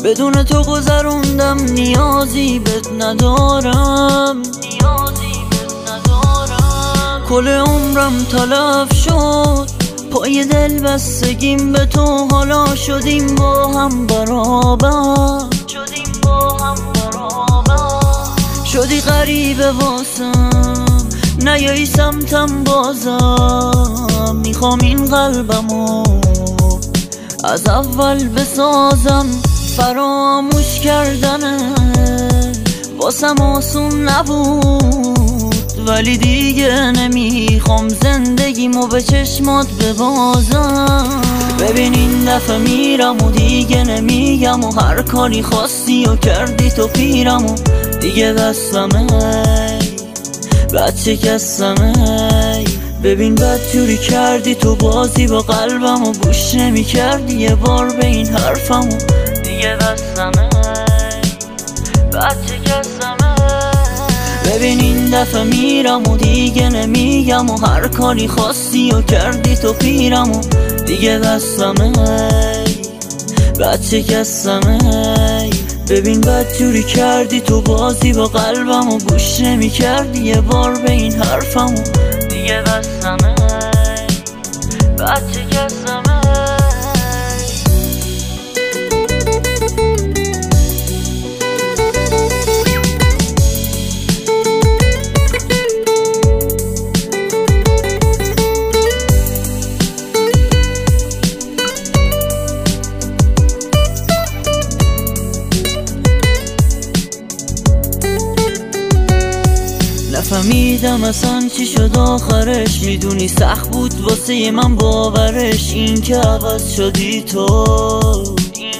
بدون تو گذروندم، نیازی بهت ندارم. کل عمرم تلف شد، پای دل بستگیم به تو، حالا شدیم با هم برابر. شدی غریبه واسم، نیایی سمتم بازم. میخوام این قلبمو از اول بسازم. فراموش کردنه واسم آسون نبود، ولی دیگه نمیخوام زندگیمو به چشمات ببازم. ببین این دفعه میرم و دیگه نمیگم، و هر کاری خواستی و کردی تو پیرم، و دیگه بستمه بچه کستمه. ببین بدجوری کردی تو بازی با قلبم، و گوش نمی کردی یه بار به این حرفم، و دیگه بستمه بچه کستمه. ببین این دفعه میرم و دیگه نمیگم، و هر کاری خواستی و کردی تو پیرم، و دیگه بستمه بچه کستمه. ببین بدجوری کردی تو بازی با قلبم، و گوش نمی کردی یه بار به این حرفم، و دیگه بستمه بچه کستمه. نفهمیدم اصلا چی شد آخرش، میدونی سخت بود واسه من باورش. این که عوض شدی تو،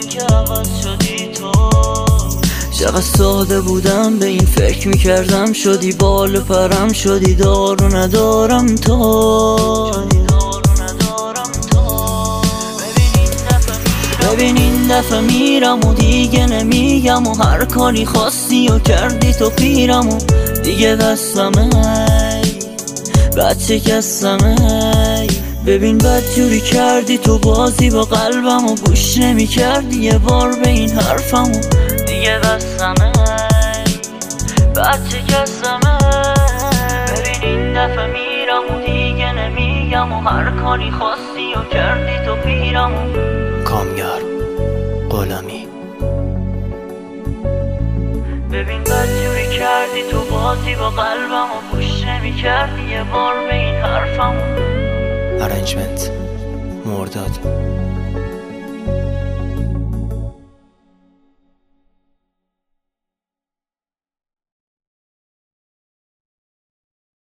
چقدر ساده بودم به این فکر میکردم، شدی بال و پرم، شدی دار و ندارم تو. ببین این دفعه میرم و دیگه نمیگم، و هر کاری خواستی و کردی تو پیرم، و دیگه بستمه بچه کستمه. ببین بدجوری کردی تو بازی با قلبم، و گوش نمی کردی یه بار به این حرفم، و دیگه بستمه بچه کستمه. ببین این دفعه میرم و دیگه نمیگم، و هر کاری خواستی و کردی تو پیرم، و کامیار غلامی. ببین بدجوری کردی تو بازی با قلبم، و گوش نمی کردی یه بار به این حرفم. ارنجمنت مرداد